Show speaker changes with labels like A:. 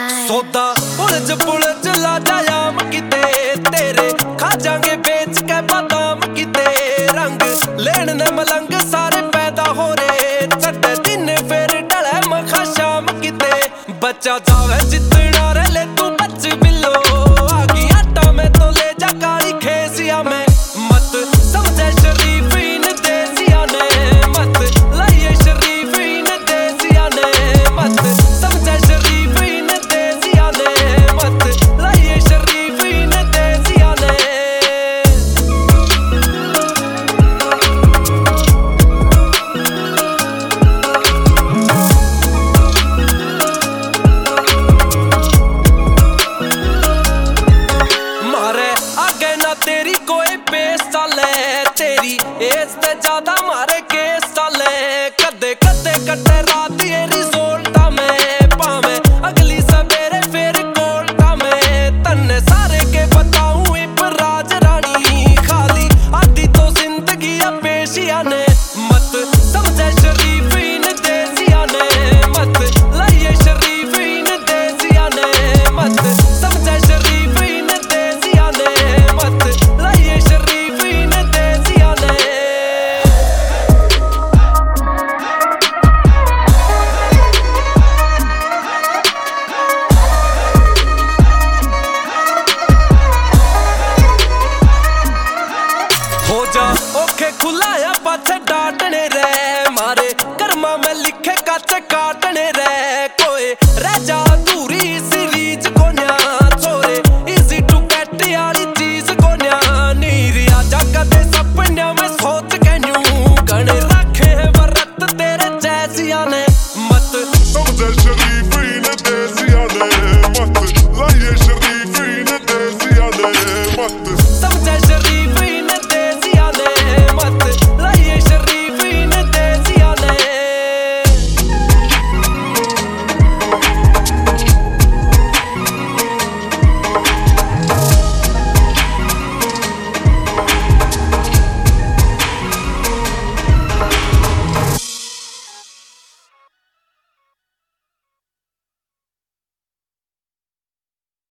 A: सौदा पुलज ला जायाम किते तेरे खा जाएंगे बेच के बादाम किते रंग लेन ने मलंग सारे पैदा हो रहे चढ़े दिन फिर डले मखा शाम किते बच्चा जावे जितना रले तू बच बिलो आगी आटा में तो ले जा काली खेसिया में मत समझे शरीफ इन देसिया ने मत लाइए शरीफ इन देसिया ने मत समझे शरीफ इन देसिया ने मत लाइए शरीफ इन देसिया ने मारे आगे ना तेरी कोई पेश चले तेरी एज ते ज्यादा मारे केस चले कदे कदे कटे रात ये रिजोल्टा में पावे अगली सवेरे फिर कोल्टा में तन्ने सारे के बताऊं इब राज रानी खाली आधी तो जिंदगी पेशिया ने मत समझे शरीफ इन देसिया ने मत लाइए शरीफ इन देसिया ने मत समझे शरीफ इन देसिया ने मत लाइए शरीफ इन देसिया ने हो जा ओखे खुलाया पाछे डांटने रे मारे कर्मा में लिखे काचे काटने रे कोई रह जा दूरी सीरीज कोन्या छोरे इजी टू गेट यारी चीज कोन्या नीरिया जागा दे सपन्या में सोच के न्यू गणे रखे है वरत तेरे जैसिया ने